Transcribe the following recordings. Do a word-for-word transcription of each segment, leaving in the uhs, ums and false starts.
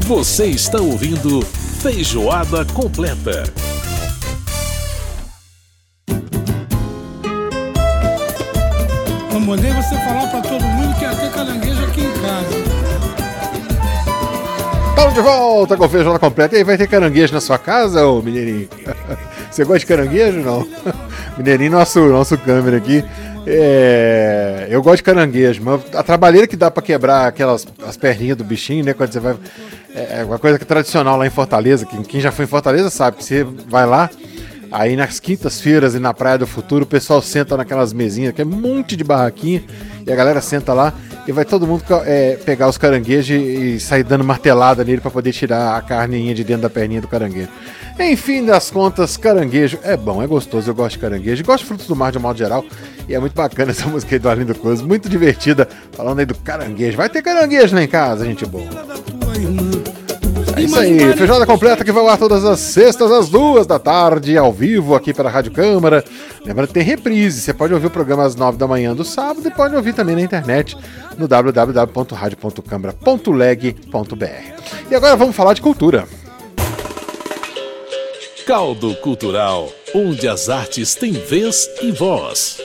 Você está ouvindo Feijoada Completa. Eu mandei você falar pra todo mundo que ia ter caranguejo aqui em casa. Estamos de volta com Feijoada Completa. E aí, vai ter caranguejo na sua casa, ô Mineirinho? Você gosta de caranguejo, não? Mineirinho, nosso, nosso câmera aqui. É, eu gosto de caranguejo, mas a trabalheira que dá pra quebrar aquelas as perninhas do bichinho, né? Quando você vai. É uma coisa que é tradicional lá em Fortaleza. Quem, quem já foi em Fortaleza sabe que você vai lá, aí nas quintas-feiras e na Praia do Futuro, o pessoal senta naquelas mesinhas, que é um monte de barraquinha, e a galera senta lá e vai todo mundo é, pegar os caranguejos e, e sair dando martelada nele pra poder tirar a carninha de dentro da perninha do caranguejo. Enfim das contas, caranguejo é bom, é gostoso, eu gosto de caranguejo, gosto de frutos do mar de um modo geral, e é muito bacana essa música aí do Arlindo Cruz, muito divertida, falando aí do caranguejo. Vai ter caranguejo lá em casa, gente boa. É isso aí, Feijoada Completa que vai ao ar todas as sextas às duas da tarde, ao vivo aqui pela Rádio Câmara. Lembrando que tem reprise, você pode ouvir o programa às nove da manhã do sábado e pode ouvir também na internet no w w w ponto radio ponto câmara ponto leg ponto b r. E agora vamos falar de cultura. Caldo Cultural, onde as artes têm vez e voz.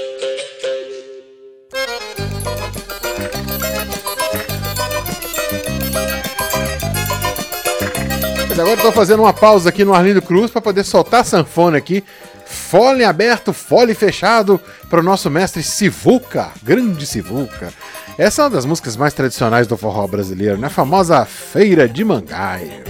Mas agora estou fazendo uma pausa aqui no Arlindo Cruz para poder soltar a sanfona aqui. Fole aberto, fole fechado para o nosso mestre Sivuca, grande Sivuca. Essa é uma das músicas mais tradicionais do forró brasileiro, na famosa Feira de Mangaio.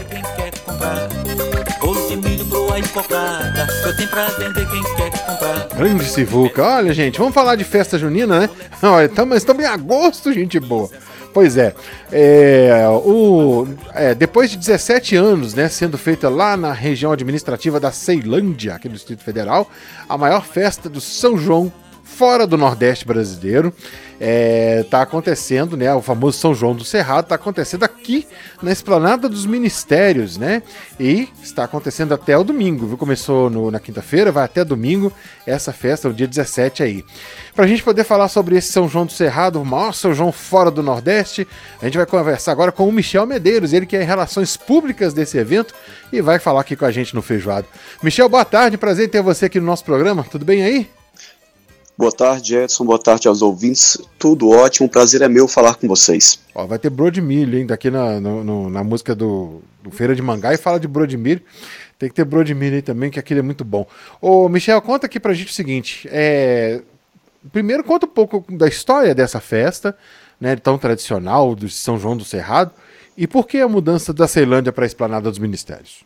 Grande Sivuca. Olha, gente, vamos falar de festa junina, né? Olha, estamos em agosto, gente boa. Pois é, é, o, é, depois de dezessete anos, né, sendo feita lá na região administrativa da Ceilândia, aqui do Distrito Federal, a maior festa do São João fora do Nordeste brasileiro, está é, acontecendo, né, o famoso São João do Cerrado, está acontecendo aqui na Esplanada dos Ministérios, né, e está acontecendo até o domingo, viu? Começou no, na quinta-feira, vai até domingo, essa festa, o dia dezessete aí. Para a gente poder falar sobre esse São João do Cerrado, o maior São João fora do Nordeste, a gente vai conversar agora com o Michel Medeiros, ele que é em Relações Públicas desse evento, e vai falar aqui com a gente no Feijoado. Michel, boa tarde, prazer em ter você aqui no nosso programa, tudo bem aí? Boa tarde, Edson. Boa tarde aos ouvintes. Tudo ótimo. Um prazer é meu falar com vocês. Ó, vai ter bro de milho, hein? Daqui na, no, no, na música do, do Feira de Mangaio e fala de bro de milho. Tem que ter bro de milho aí também, que aquele é muito bom. Ô, Michel, conta aqui pra gente o seguinte. É... Primeiro, conta um pouco da história dessa festa, né? Tão tradicional, do São João do Cerrado. E por que a mudança da Ceilândia para a Esplanada dos Ministérios?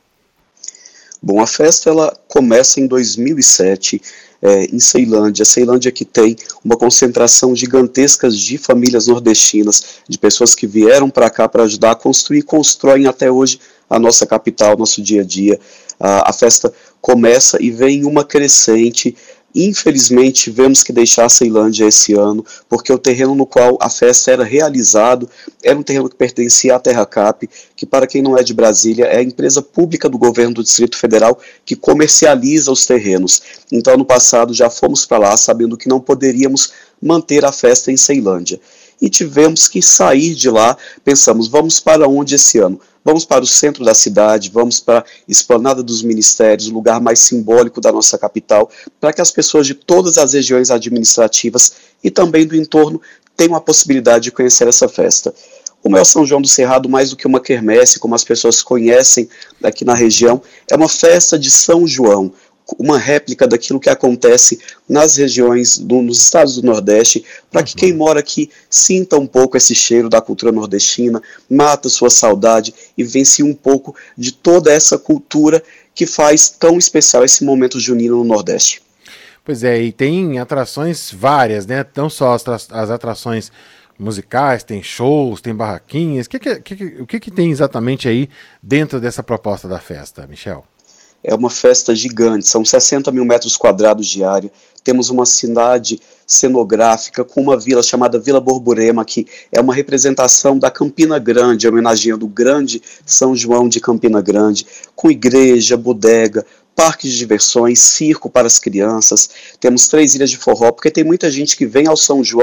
Bom, a festa ela começa em dois mil e sete, é, em Ceilândia. Ceilândia que tem uma concentração gigantesca de famílias nordestinas, de pessoas que vieram para cá para ajudar a construir e constroem até hoje a nossa capital, nosso dia a dia. A, a festa começa e vem uma crescente. Infelizmente, tivemos que deixar a Ceilândia esse ano, porque o terreno no qual a festa era realizado era um terreno que pertencia à TerraCap, que, para quem não é de Brasília, é a empresa pública do governo do Distrito Federal que comercializa os terrenos. Então, ano passado, já fomos para lá sabendo que não poderíamos manter a festa em Ceilândia. E tivemos que sair de lá, pensamos, vamos para onde esse ano? Vamos para o centro da cidade, vamos para a Esplanada dos Ministérios, o lugar mais simbólico da nossa capital, para que as pessoas de todas as regiões administrativas e também do entorno tenham a possibilidade de conhecer essa festa. O maior São João do Cerrado, mais do que uma quermesse, como as pessoas conhecem aqui na região, é uma festa de São João, uma réplica daquilo que acontece nas regiões, do, nos estados do Nordeste, para que quem mora aqui sinta um pouco esse cheiro da cultura nordestina, mata sua saudade e vence um pouco de toda essa cultura que faz tão especial esse momento junino no Nordeste. Pois é, e tem atrações várias, né? Não só as, as atrações musicais, tem shows, tem barraquinhas. Que que, que, o que, que tem exatamente aí dentro dessa proposta da festa, Michel? É uma festa gigante, são sessenta mil metros quadrados de área. Temos uma cidade cenográfica com uma vila chamada Vila Borborema, que é uma representação da Campina Grande, homenageando o grande São João de Campina Grande, com igreja, bodega, parque de diversões, circo para as crianças. Temos três ilhas de forró, porque tem muita gente que vem ao São João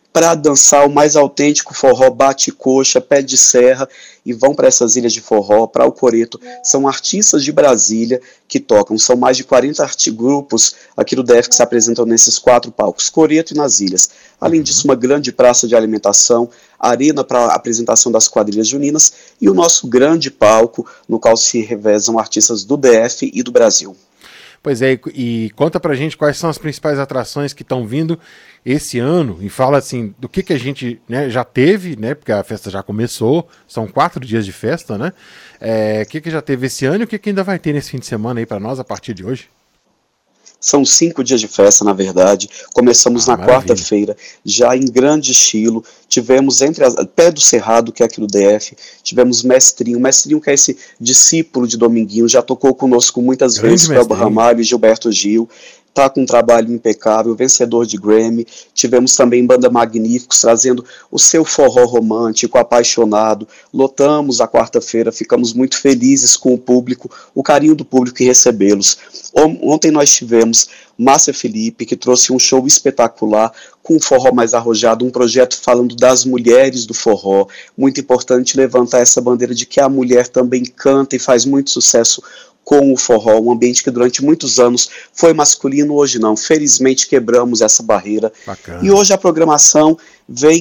para dançar o mais autêntico forró bate-coxa, pé de serra, e vão para essas ilhas de forró, para o Coreto. São artistas de Brasília que tocam, são mais de quarenta grupos aqui do D F que se apresentam nesses quatro palcos, Coreto e nas ilhas. Além disso, uma grande praça de alimentação, arena para a apresentação das quadrilhas juninas e o nosso grande palco, no qual se revezam artistas do D F e do Brasil. Pois é, e, e conta pra gente quais são as principais atrações que estão vindo esse ano, e fala assim, do que que a gente, né, já teve, né, porque a festa já começou, são quatro dias de festa, né, é, o que que já teve esse ano e o que que ainda vai ter nesse fim de semana aí pra nós a partir de hoje? São cinco dias de festa, na verdade. Começamos ah, na quarta-feira, já em grande estilo. Tivemos entre as, pé do Cerrado, que é aqui do D F, tivemos Mestrinho. Mestrinho, que é esse discípulo de Dominguinho, já tocou conosco muitas grande vezes, Felba Ramalho e Gilberto Gil. Está com um trabalho impecável, vencedor de Grammy. Tivemos também Banda Magníficos, trazendo o seu forró romântico, apaixonado. Lotamos a quarta-feira, ficamos muito felizes com o público, o carinho do público e recebê-los. Ontem nós tivemos Márcia Felipe, que trouxe um show espetacular, com um forró mais arrojado, um projeto falando das mulheres do forró. Muito importante levantar essa bandeira de que a mulher também canta e faz muito sucesso com o forró, um ambiente que durante muitos anos foi masculino, hoje não. Felizmente quebramos essa barreira. Bacana. E hoje a programação vem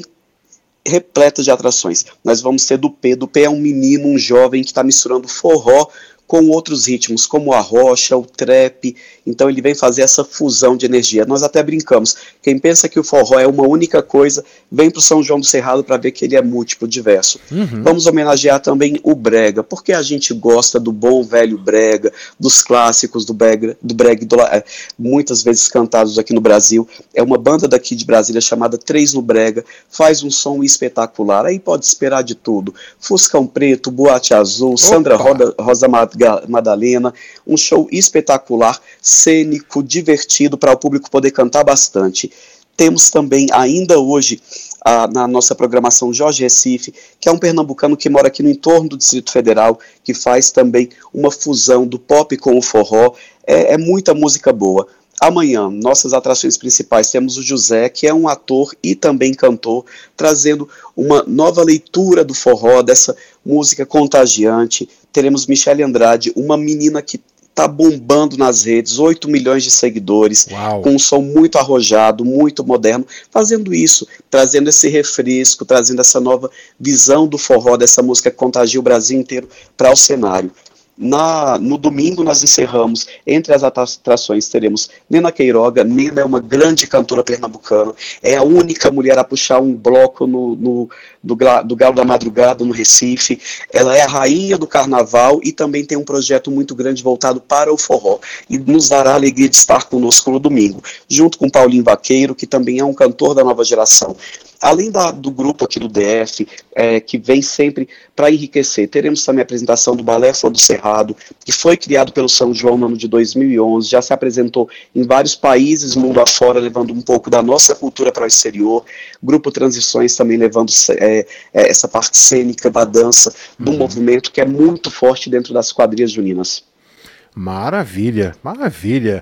repleta de atrações. Nós vamos ter do P. Do P é um menino, um jovem que está misturando forró com outros ritmos, como a rocha, o trap. Então ele vem fazer essa fusão de energia. Nós até brincamos, quem pensa que o forró é uma única coisa, vem para o São João do Cerrado para ver que ele é múltiplo, diverso. Uhum. Vamos homenagear também o brega, porque a gente gosta do bom velho brega, dos clássicos do brega, do brega do, é, muitas vezes cantados aqui no Brasil. É uma banda daqui de Brasília chamada Três no Brega, faz um som espetacular, aí pode esperar de tudo. Fuscão Preto, Boate Azul, Opa. Sandra Roda, Rosa Madalena, um show espetacular, cênico, divertido, para o público poder cantar bastante. Temos também, ainda hoje, a, na nossa programação, Jorge Recife, que é um pernambucano que mora aqui no entorno do Distrito Federal, que faz também uma fusão do pop com o forró. É, é muita música boa. Amanhã, nossas atrações principais, temos o José, que é um ator e também cantor, trazendo uma nova leitura do forró, dessa música contagiante. Teremos Michele Andrade, uma menina que está bombando nas redes, oito milhões de seguidores, Uau. Com um som muito arrojado, muito moderno, fazendo isso, trazendo esse refresco, trazendo essa nova visão do forró, dessa música que contagia o Brasil inteiro para o cenário. Na, no domingo nós encerramos, entre as atrações teremos Nena Queiroga. Nena é uma grande cantora pernambucana, é a única mulher a puxar um bloco no, no, do, do Galo da Madrugada no Recife. Ela é a rainha do carnaval e também tem um projeto muito grande voltado para o forró, e nos dará a alegria de estar conosco no domingo, junto com Paulinho Vaqueiro, que também é um cantor da nova geração. Além da, do grupo aqui do D F, é, que vem sempre para enriquecer, teremos também a apresentação do Balé Flor do Cerrado, que foi criado pelo São João no ano de dois mil e onze, já se apresentou em vários países, mundo afora, levando um pouco da nossa cultura para o exterior. Grupo Transições também levando é, é, essa parte cênica da dança, do uhum. movimento que é muito forte dentro das quadrilhas juninas. Maravilha, maravilha.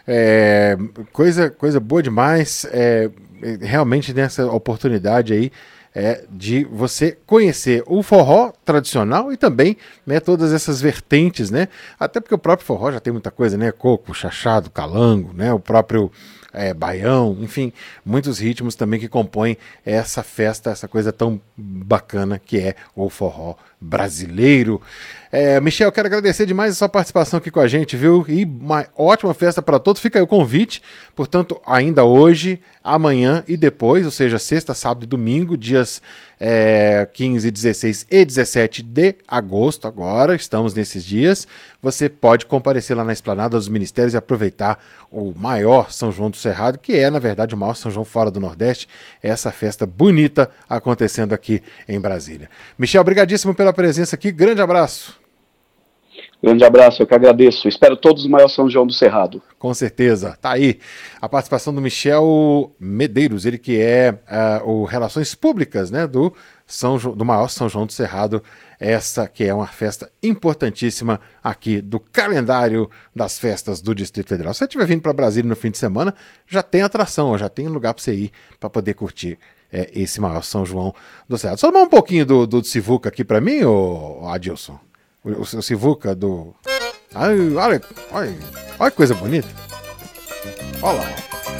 É, coisa, coisa boa demais. É, realmente nessa oportunidade aí é, de você conhecer o forró tradicional e também, né, todas essas vertentes, né? Até porque o próprio forró já tem muita coisa, né? Coco, chachado, calango, né? O próprio é, baião, enfim, muitos ritmos também que compõem essa festa, essa coisa tão bacana que é o forró brasileiro. É, Michel, quero agradecer demais a sua participação aqui com a gente, viu? E uma ótima festa para todos. Fica aí o convite, portanto, ainda hoje, amanhã e depois, ou seja, sexta, sábado e domingo, dias é, quinze, dezesseis e dezessete de agosto, agora estamos nesses dias. Você pode comparecer lá na Esplanada dos Ministérios e aproveitar o maior São João do Cerrado, que é, na verdade, o maior São João fora do Nordeste, essa festa bonita acontecendo aqui em Brasília. Michel, obrigadíssimo pela presença aqui, grande abraço. Grande abraço, eu que agradeço. Espero todos o maior São João do Cerrado. Com certeza. Tá aí a participação do Michel Medeiros, ele que é uh, o Relações Públicas, né, do, São jo- do maior São João do Cerrado, essa que é uma festa importantíssima aqui do calendário das festas do Distrito Federal. Se você estiver vindo para Brasília no fim de semana, já tem atração, já tem lugar para você ir para poder curtir é esse maior São João do Cerrado. Só tomar um pouquinho do, do Sivuca aqui pra mim, ô Adilson. O, o, o Sivuca do... Ai, olha, olha, olha que coisa bonita. Olha lá.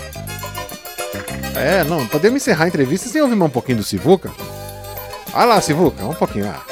É, não, podemos encerrar a entrevista sem ouvir mais um pouquinho do Sivuca? Olha lá, Sivuca, um pouquinho lá.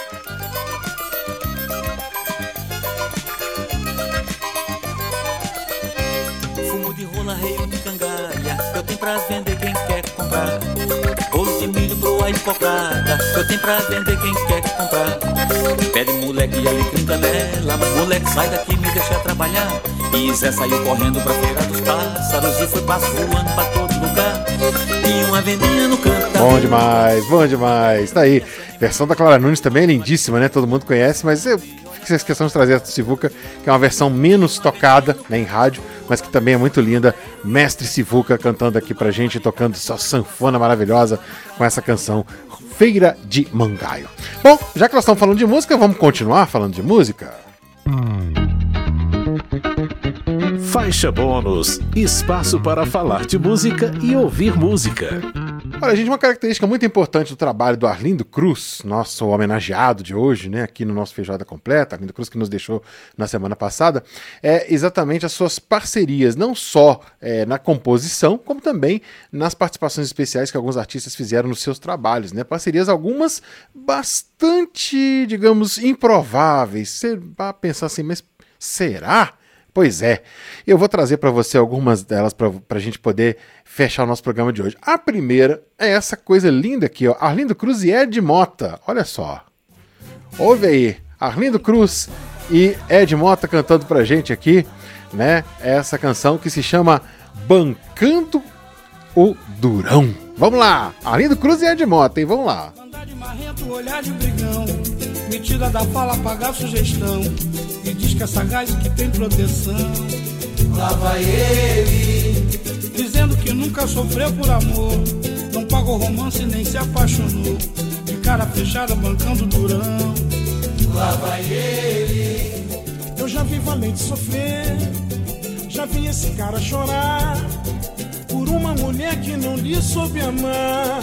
Fumo de rola, rei de cangalha, eu tenho pra vender quem quer comprar. Bolo de milho, broa e cocada, eu tenho pra vender quem quer comprar. Pede moleque e alecrim canela, moleque sai daqui, me deixa trabalhar. E Zé saiu correndo pra feira dos pássaros e foi passo voando pra todo lugar. E uma vendinha no canto. Bom demais, bom demais. Tá aí. Versão da Clara Nunes também é lindíssima, né? Todo mundo conhece, mas eu fiz questão de trazer a Sivuca, que é uma versão menos tocada, né, em rádio, mas que também é muito linda. Mestre Sivuca cantando aqui pra gente, tocando sua sanfona maravilhosa com essa canção Feira de Mangaio. Bom, já que nós estamos falando de música, vamos continuar falando de música? Faixa bônus, espaço para falar de música e ouvir música. Olha, gente, uma característica muito importante do trabalho do Arlindo Cruz, nosso homenageado de hoje, né, aqui no nosso Feijoada Completa, Arlindo Cruz que nos deixou na semana passada, é exatamente as suas parcerias, não só é, na composição, como também nas participações especiais que alguns artistas fizeram nos seus trabalhos, né, parcerias algumas bastante, digamos, improváveis. Você vai pensar assim, mas será? Pois é, eu vou trazer para você algumas delas para a gente poder fechar o nosso programa de hoje. A primeira é essa coisa linda aqui, ó, Arlindo Cruz e Ed Mota, olha só. Ouve aí, Arlindo Cruz e Ed Mota cantando pra gente aqui, né, essa canção que se chama Bancando o Durão. Vamos lá, Arlindo Cruz e Ed Mota, hein, vamos lá. Andar de marrento, olhar de brigão, metida da fala, pagar sugestão, e diz que é sagaz e que tem proteção. Lá vai ele, dizendo que nunca sofreu por amor, não pagou romance nem se apaixonou, de cara fechada bancando durão. Lá vai ele, eu já vi valente sofrer, já vi esse cara chorar, por uma mulher que não lhe soube amar.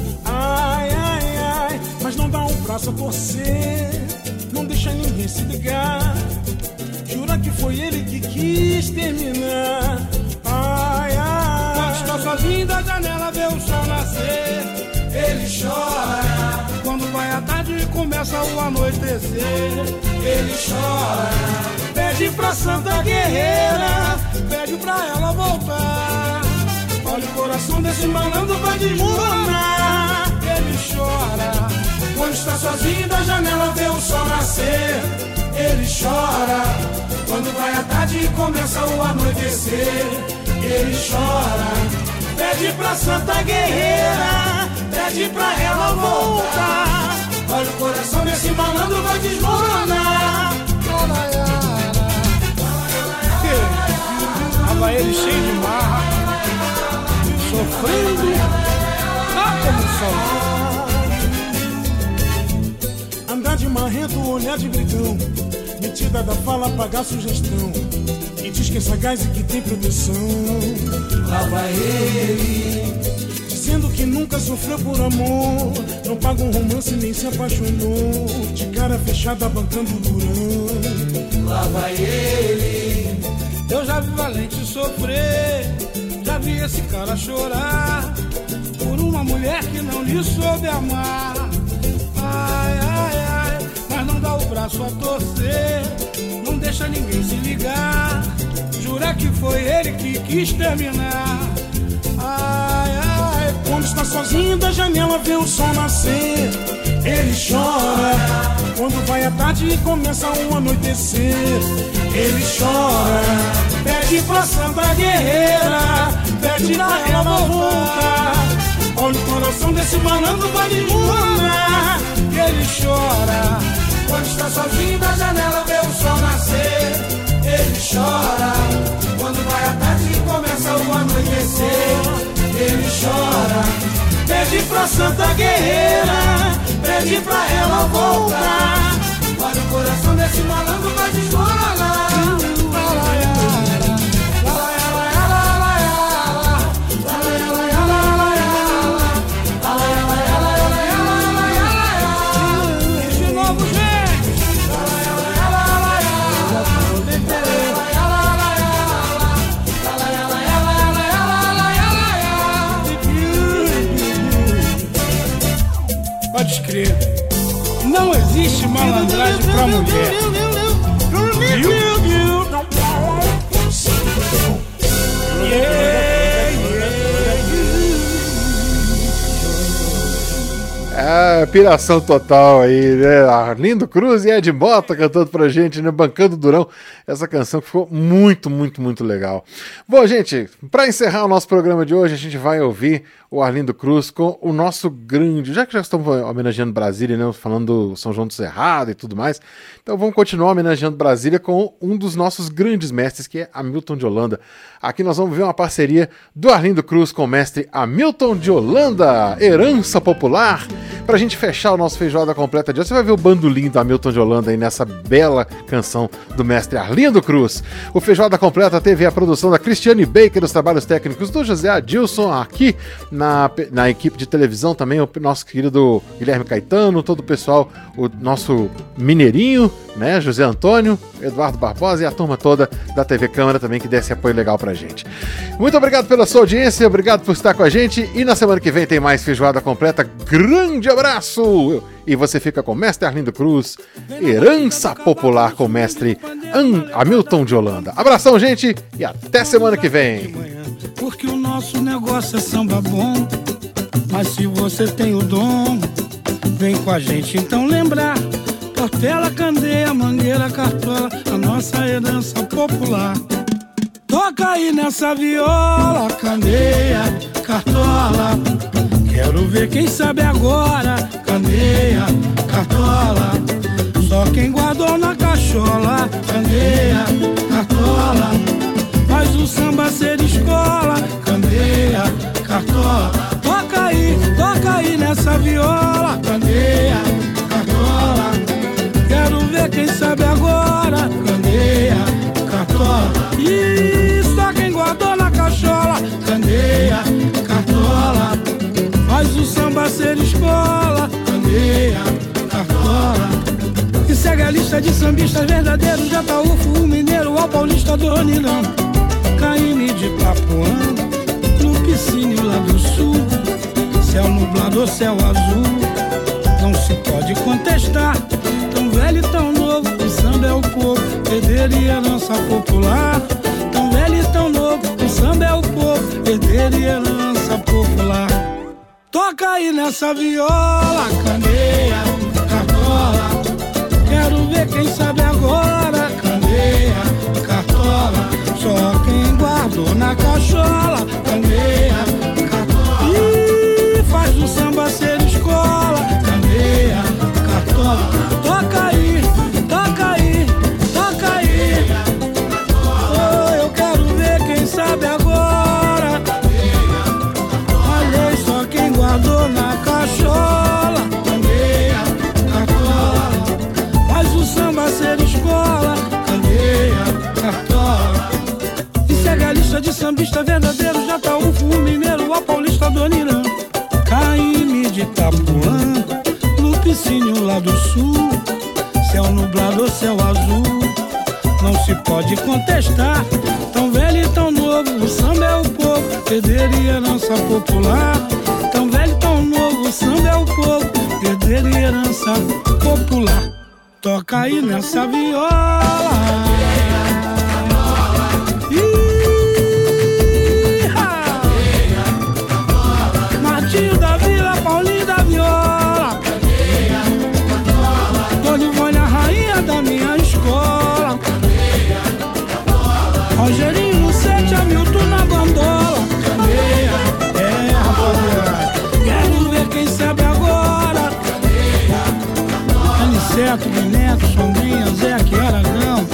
Ai, ai, ai, mas não dá um braço a torcer, não deixa ninguém se ligar, jura que foi ele que quis terminar. Ai, ai, quando está sozinho da janela vê o sol nascer, ele chora, quando vai à tarde e começa o anoitecer, ele chora, pede pra Santa Guerreira, pede pra ela voltar. Olha o coração desse malandro vai desmoronar. Ele chora, quando está sozinho da janela vê o sol nascer. Ele chora, quando vai à tarde e começa o anoitecer. Ele chora, pede pra Santa Guerreira, pede pra ela voltar. Olha o coração desse malandro vai desmoronar. Tava ele cheio de marra, sofrendo, ah, como sol. Andar de marrento, olhar de brigão, metida da fala, pagar sugestão, e diz que é sagaz e que tem proteção. Lá vai ele, dizendo que nunca sofreu por amor, não paga um romance nem se apaixonou, de cara fechada bancando durão. Lá vai ele, eu já vi valente sofrer, já vi esse cara chorar, por uma mulher que não lhe soube amar. Ai, ai, ai, mas não dá o braço a torcer, não deixa ninguém se ligar, jura que foi ele que quis terminar. Ai, ai, quando está sozinho da janela vê o sol nascer, ele chora, quando vai à tarde e começa o anoitecer. Ele chora, pede pra Santa Guerreira, pede pra ela voltar. Olha o coração desse malandro vai desmoronar. Ele chora, quando está sozinho da janela vê o sol nascer. Ele chora, quando vai à tarde e começa o anoitecer. Ele chora, pede pra Santa Guerreira, pede pra ela voltar. Olha o coração desse malandro vai desmoronar. ver. Não existe malandragem pra mulher. Viu? Yeah, yeah. É, piração total aí, né? Arlindo Cruz e Ed Mota cantando pra gente, né? Bancando Durão. Essa canção que ficou muito, muito, muito legal. Bom, gente, pra encerrar o nosso programa de hoje, a gente vai ouvir o Arlindo Cruz com o nosso grande... Já que já estamos homenageando Brasília, né? Falando do São João do Cerrado e tudo mais. Então vamos continuar homenageando Brasília com um dos nossos grandes mestres, que é Hamilton de Holanda. Aqui nós vamos ver uma parceria do Arlindo Cruz com o mestre Hamilton de Holanda, Herança Popular. Pra gente fechar o nosso Feijoada Completa de hoje, você vai ver o bandolim do Hamilton de Holanda aí nessa bela canção do mestre Arlindo Cruz. O Feijoada Completa teve a produção da Cristiane Baker, os trabalhos técnicos do José Adilson, aqui na, na equipe de televisão também, o nosso querido Guilherme Caetano, todo o pessoal, o nosso mineirinho, né, José Antônio, Eduardo Barbosa e a turma toda da T V Câmara também, que dê esse apoio legal pra gente. Muito obrigado pela sua audiência, obrigado por estar com a gente, e na semana que vem tem mais Feijoada Completa. Grande abraço! E você fica com o mestre Arlindo Cruz, Herança Popular com o mestre Hamilton de Holanda. Abração, gente, e até semana que vem. Porque o nosso negócio é samba bom, mas se você tem o dom, vem com a gente então lembrar. Portela, candeia, mangueira, cartola, a nossa herança popular. Toca aí nessa viola, candeia, cartola. Quero ver quem sabe agora, candeia, cartola. Só quem guardou na cachola, candeia, cartola. Faz o samba ser escola, candeia, cartola. Toca aí, toca aí nessa viola, candeia, cartola. Quero ver quem sabe agora, candeia, cartola. E só quem guardou na cachola, candeia, cartola. Faz o samba ser escola, candeia, cartola. E segue a lista de sambistas verdadeiros, de Ataúfo, o mineiro, ao paulista do Ronilão. Caíme de Itapuã, no piscínio lá do sul. Céu nublado ou céu azul, não se pode contestar. Tão velho e tão novo, o samba é o povo, herdeiro e herança popular. Tão velho e tão novo, o samba é o povo, herdeiro e herança popular. Toca aí nessa viola, candeia, cartola. Quero ver quem sabe agora, candeia, cartola. Só quem guardou na cachola, candeia, cartola. E faz o samba ser escola, candeia, cartola. Toca aí, toca aí, toca aí. Oh, eu quero ver quem sabe agora. Olha aí, só quem guardou na cachola, candeia, cartola. Faz o samba ser escola, candeia, cartola. E segue a lista de sambista verdadeiro, de Ataúfo, o mineiro, ao paulista do Irã. Caíme de Itapuã, no piscínio lá do sul. Céu nublado ou céu azul, não se pode contestar. Tão velho e tão novo, o samba é o povo, herdeiro e herança popular. Tão velho e tão novo, o samba é o povo, herdeiro e herança popular. Toca aí nessa viola. Martinho da Vila, Paulinho da Viola, Dona Ivone, a rainha da minha escola. Rogerinho no sete, Hamilton na bandola. É, rapaziada, quero ver quem sabe agora. Aniceto, Neto, Sombrinha, Zé que Aragão.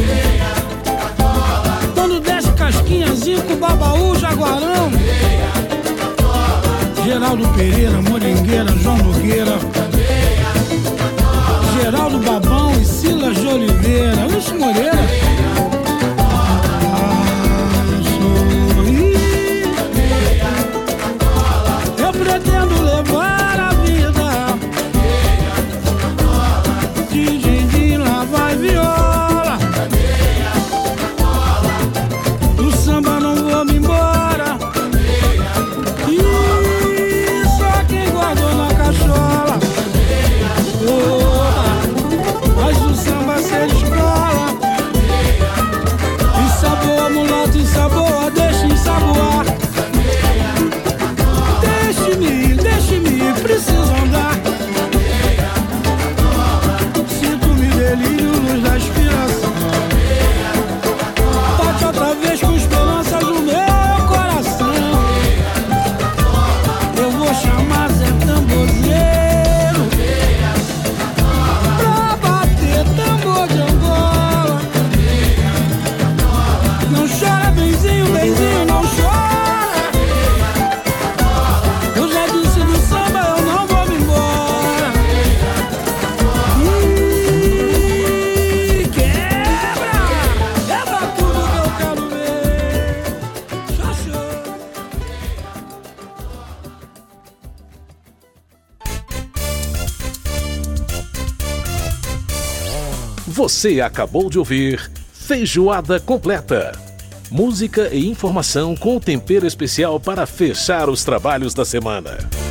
Quando desce Casquinha, Zico, Babaú, Jaguarão. Geraldo Pereira, Moringueira, João Nogueira, Geraldo Babão e Silas de Oliveira, Lúcio Moreira. Eu pretendo levar a vida de din-din, lá vai viola. Do samba não vou me embora. E só quem guardou na cachola, Você acabou de ouvir Feijoada Completa. Música e informação com tempero especial para fechar os trabalhos da semana.